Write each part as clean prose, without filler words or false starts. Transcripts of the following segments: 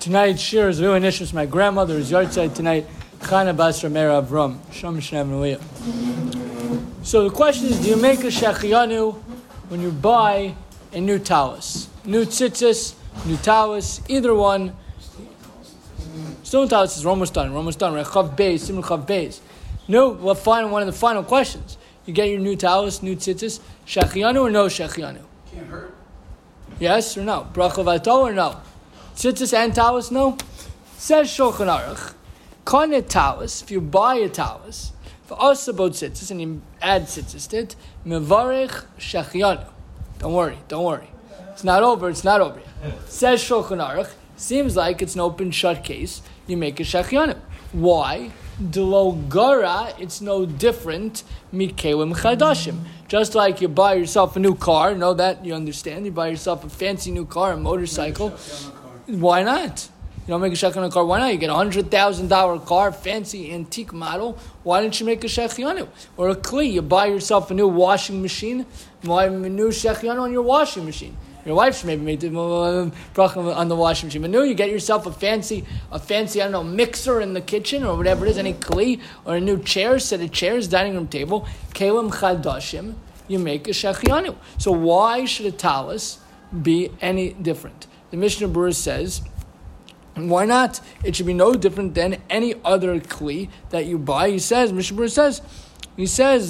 Tonight's shir is really nice. My grandmother's yahrzeit tonight. Chana Basra Meir Avram. Shalom Shneim Nuyah. So the question is, do you make a shechianu when you buy a new talus? New tzitzis, new talus, either one. Still talus is almost done. We're almost done. Right? Chav Beis, Simon Chav Beis. No, we'll find one of the final questions. You get your new talus, new tzitzis, shechianu or no shechianu? Can't hurt. Yes or no? Bracha v'ato or no? Tzitzis and talus, no? Says Shulchan Aruch, Kane talus, if you buy a talus, for us about tzitzis, and you add tzitzis to it, mevarech shechianu. Don't worry. It's not over yet. Says Shulchan Aruch, seems like it's an open shut case, you make a shechianu. Why? Delo gara, it's no different, mikelim chadashim. Just like you buy yourself a new car, know that, you understand, you buy yourself a fancy new car, a motorcycle. Why not? You don't make a shechianu car. Why not? You get a $100,000 car, fancy antique model. Why don't you make a shechianu? Or a kli, you buy yourself a new washing machine. Why a new shechianu on your washing machine? Your wife should maybe make the bracha on the washing machine. But no, you get yourself a fancy, mixer in the kitchen or whatever it is, any kli, or a new chair, set of chairs, dining room table. Kelim chadashim, you make a shechianu. So why should a talus be any different? The Mishnah Berurah says, why not? It should be no different than any other kli that you buy. Mishnah Berurah says, why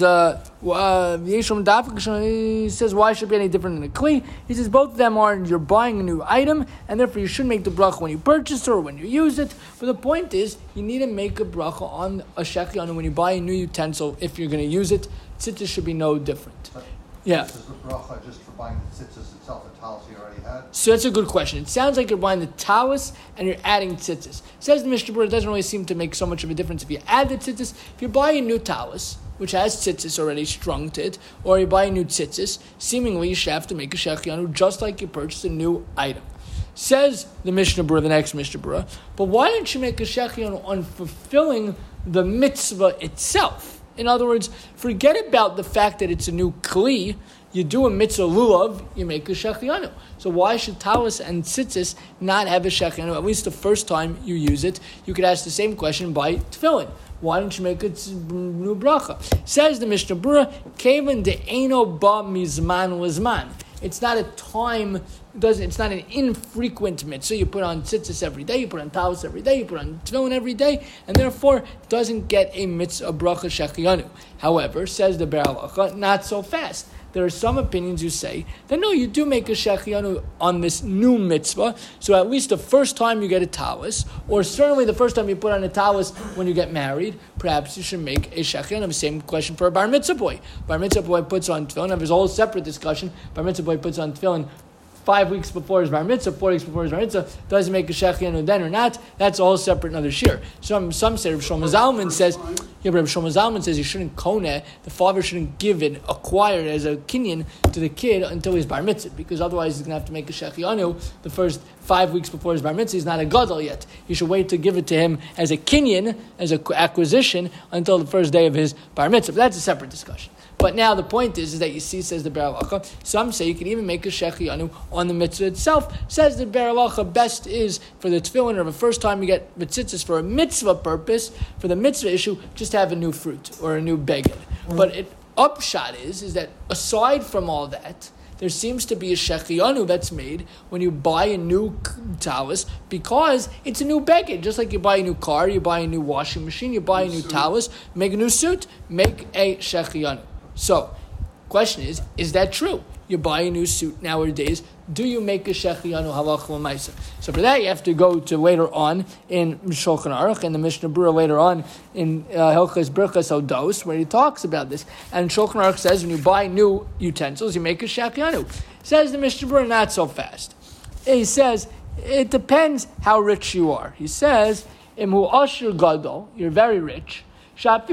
should it be any different than a kli? He says both of them are, you're buying a new item, and therefore you should make the bracha when you purchase it or when you use it. But the point is, you need to make a bracha on a shechianu when you buy a new utensil if you're going to use it. Tzitzis should be no different. Yeah. This is the bracha just for buying the tzitzis itself, the talus you already had? So that's a good question. It sounds like you're buying the talus and you're adding tzitzis. Says the Mishnah Berurah, it doesn't really seem to make so much of a difference if you add the tzitzis. If you buy a new talus, which has tzitzis already strung to it, or you buy a new tzitzis, seemingly you should have to make a shechianu just like you purchased a new item. Says the Mishnah Berurah, the next Mishnah Berurah, but why don't you make a shechianu on fulfilling the mitzvah itself? In other words, forget about the fact that it's a new kli. You do a mitzvah lulav, you make a shechianu. So why should talus and tzitzis not have a shechianu? At least the first time you use it, you could ask the same question by tefillin. Why don't you make a new bracha? Says the Mishnah Berurah, Kevan de'eno ba mizman lizman. It's not a time, it's not an infrequent mitzvah. You put on tzitzis every day, you put on talus every day, you put on tefillin every day, and therefore it doesn't get a mitzvah, a bracha shechianu. However, says the Be'er Halacha, not so fast. There are some opinions who say that no, you do make a shechianu on this new mitzvah, so at least the first time you get a talus, or certainly the first time you put on a talus when you get married, perhaps you should make a shechianu. Same question for a bar mitzvah boy. Bar mitzvah boy puts on tefillin, there's a whole separate discussion. Bar mitzvah boy puts on tefillin 5 weeks before his bar mitzvah, 4 weeks before his bar mitzvah, does he make a shechianu then or not? That's all separate, another shir. Some say, Rav Shlomo Zalman says, Rav Shlomo Zalman says you shouldn't koneh, the father shouldn't give it, acquire it as a kinyan to the kid until he's bar mitzvah, because otherwise he's going to have to make a shechianu the first 5 weeks before his bar mitzvah. He's not a gadol yet. You should wait to give it to him as a kinyan, as an acquisition, until the first day of his bar mitzvah. But that's a separate discussion. But now the point is that you see, says the Be'er Halacha, some say you can even make a shechianu on the mitzvah itself. Says the Be'er Halacha, best is for the tefillin, or the first time you get tzitzis for a mitzvah purpose, for the mitzvah issue, just have a new fruit or a new beged. But upshot is that aside from all that, there seems to be a shechianu that's made when you buy a new talus, because it's a new beged. Just like you buy a new car, you buy a new washing machine, you buy a new talus, make a new suit, make a shechianu. So, question is that true? You buy a new suit nowadays, do you make a shechianu halacha l'maisa? So for that you have to go to later on in Shulchan Aruch and the Mishnah Berurah later on in Hilchos Birchas Hodos, where he talks about this. And Shulchan Aruch says when you buy new utensils, you make a shechianu. Says the Mishnah Berurah, not so fast. He says, it depends how rich you are. He says, Imhu ashir gadol, you're very rich, that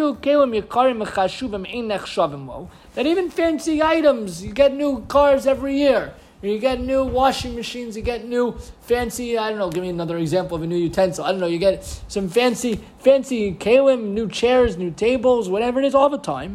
even fancy items, you get new cars every year, you get new washing machines, you get new fancy, give me another example of a new utensil. You get some fancy kalim, new chairs, new tables, whatever it is all the time.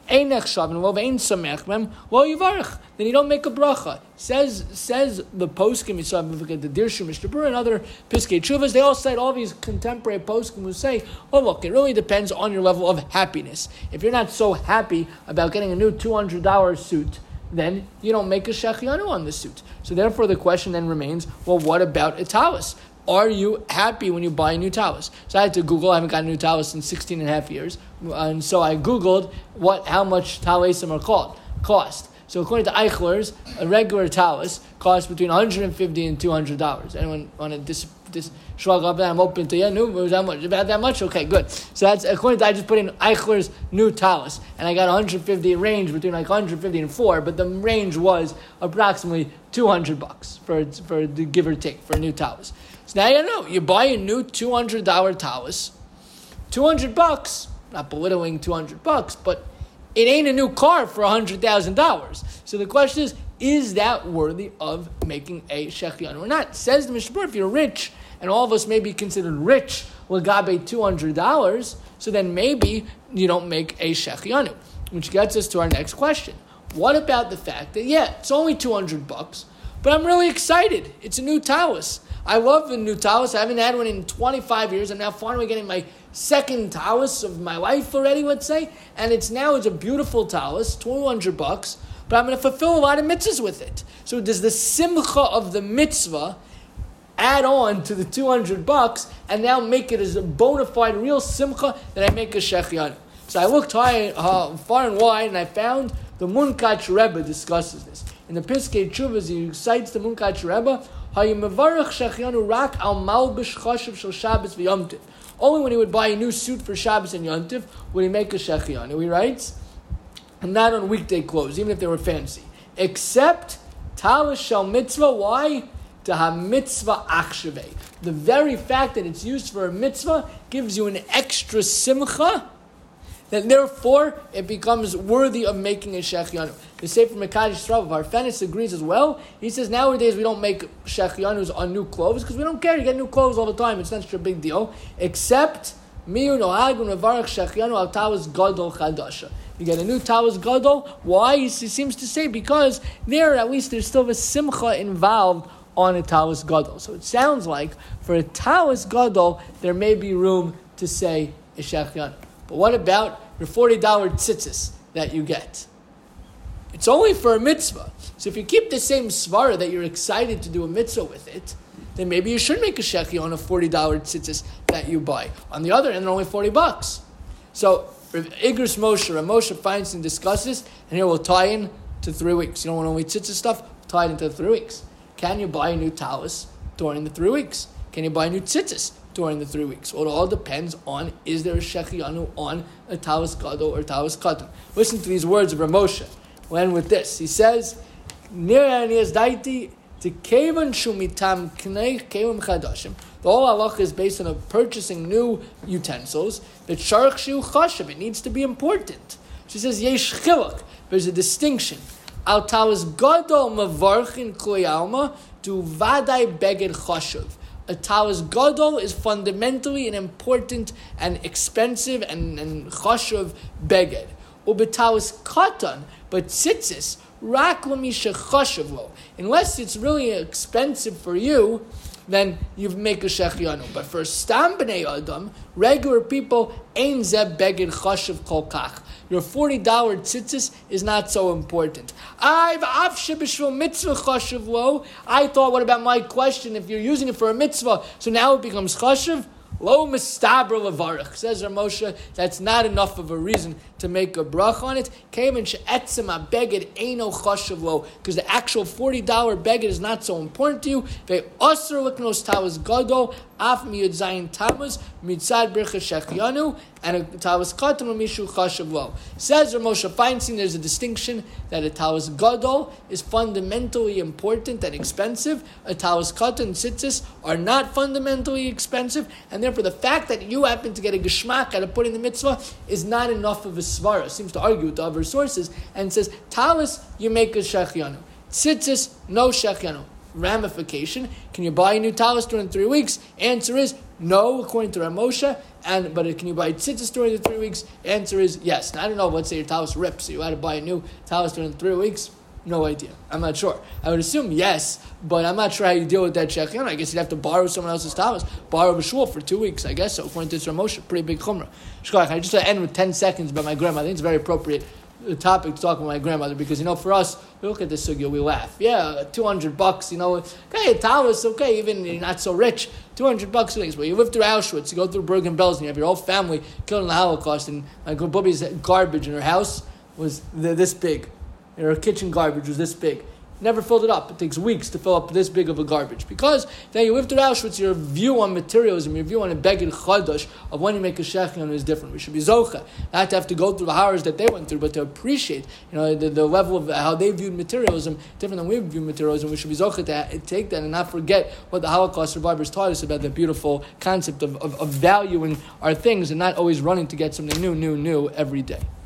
Ein nechshavin lo ve'ein samech mem lo yivarach. Then you don't make a bracha. Says the poskim Yisrael, the Dirshu Mishnah Berurah and other Piskei Teshuvos. They all cite all these contemporary poskim who say, "Oh look, it really depends on your level of happiness. If you're not so happy about getting a new $200 suit, then you don't make a shechianu on the suit." So therefore, the question then remains: well, what about a talus? Are you happy when you buy a new talus? So I had to Google. I haven't got a new talus in 16 and a half years. And so I Googled how much talisim are cost. So according to Eichler's, a regular talus costs between $150 and $200. Anyone want to shrug up? I'm open to, new, was that much? About that much? Okay, good. So that's, according to, I just put in Eichler's new talus, and I got 150 range between like 150 and 4, but the range was approximately $200 for the give or take for a new talus. So now you know, you buy a new $200 talus, $200, not belittling $200, but it ain't a new car for $100,000. So the question is that worthy of making a shechianu or not? Says the Mishnah Berurah, if you're rich, and all of us may be considered rich, lagabe $200, so then maybe you don't make a shechianu. Which gets us to our next question. What about the fact that, it's only $200, but I'm really excited. It's a new talus. I love the new talus. I haven't had one in 25 years. I'm now finally getting my second talus of my life already, let's say. And it's a beautiful talus, $200, but I'm going to fulfill a lot of mitzvahs with it. So does the simcha of the mitzvah add on to the $200 and now make it as a bona fide real simcha that I make a shechianu? So I looked far and wide, and I found the Munkach Rebbe discusses this. In the Piskei Teshuvos, he cites the Munkach Rebbe, only when he would buy a new suit for Shabbos and Yom Tov would he make a shechianu. He writes, and not on weekday clothes, even if they were fancy. Except talus shel mitzvah. Why? To ha mitzvah achshavei. The very fact that it's used for a mitzvah gives you an extra simcha, that therefore it becomes worthy of making a shechianu. The Sefer Mekadosh Yisrael of Harfenis agrees as well. He says nowadays we don't make shechianus on new clothes because we don't care. You get new clothes all the time. It's not such a big deal. Except miyu nohagun mevarach shechianu al talus gadol chadasha. You get a new talus gadol. Why? He seems to say because there at least there's still a simcha involved on a talus gadol. So it sounds like for a talus gadol there may be room to say a shechianu. But what about your $40 tzitzis that you get? It's only for a mitzvah. So if you keep the same svara that you're excited to do a mitzvah with it, then maybe you should make a shechi on a $40 tzitzis that you buy. On the other end, they're only $40. So Igros Moshe Feinstein discusses, and here we'll tie in to 3 weeks. You don't want only tzitzis stuff, tie it into 3 weeks. Can you buy a new talus during the 3 weeks? Can you buy a new tzitzis during the 3 weeks? Well, it all depends on, is there a shechianu on a talus gadol or talus katan? Listen to these words of Rav Moshe. We'll end with this. He says, Nir anias daiti to kevan shumitam knei kevan chadashim. The whole halacha is based on purchasing new utensils. But sharch shu chashav, it needs to be important. She says, yesh chiluk, there's a distinction. Al talus gadol mavarchin klei alma to vadai beged chashav. A talus gadol is fundamentally an important and expensive and chashuv beged. Ubetalus katan, but tzitzis, rak l'misha chashuv lo. Unless it's really expensive for you, then you make a shechianu. But for stam b'nei adam, regular people, ein zeh beged chashuv kol kach. Your $40 tzitzis is not so important. I thought, what about my question? If you're using it for a mitzvah, so now it becomes chashuv? Lo mistabra levarach. Says Rav Moshe, that's not enough of a reason to make a brach on it. Because the actual $40 beged is not so important to you. They osir liknos talus gadol af miyud zayin tammuz mitzad bircha shechianu and a talus katan mishu chashav lo. Says Rav Moshe Feinstein, there's a distinction that a talus gadol is fundamentally important and expensive. A talus katan tzitzis are not fundamentally expensive, and therefore the fact that you happen to get a geschmack out of putting the mitzvah is not enough of a svara. Seems to argue with the other sources and says talus you make a shechianu, tzitzis no shechianu. ramification. Can you buy a new talis during 3 weeks? Answer is no, according to Rav Moshe. But can you buy tzitzis during the 3 weeks? Answer is yes. Now, I don't know. Let's say your talis rips, so you had to buy a new talis during the 3 weeks. No idea. I'm not sure. I would assume yes, but I'm not sure how you deal with that shechion. I guess you'd have to borrow someone else's talis, borrow a shul for 2 weeks, I guess. So according to Rav Moshe, pretty big chumrah. Shkoach, I just want to end with 10 seconds about my grandmother. I think it's a very appropriate topic to talk about my grandmother because, for us, we look at this sugya, we laugh. Yeah, $200, okay, talis, okay, even you're not so rich. $200 things. But you live through Auschwitz, you go through Bergen-Belsen, you have your whole family killed in the Holocaust, and my Bubby's garbage in her house was this big. Her kitchen garbage was this big. Never filled it up. It takes weeks to fill up this big of a garbage. Because then you live through Auschwitz, your view on materialism, your view on a beged chadash of when you make a shechion is different. We should be zocha, not to have to go through the horrors that they went through, but to appreciate, the level of how they viewed materialism different than we view materialism. We should be zocha to take that and not forget what the Holocaust survivors taught us about the beautiful concept of valuing our things and not always running to get something new every day.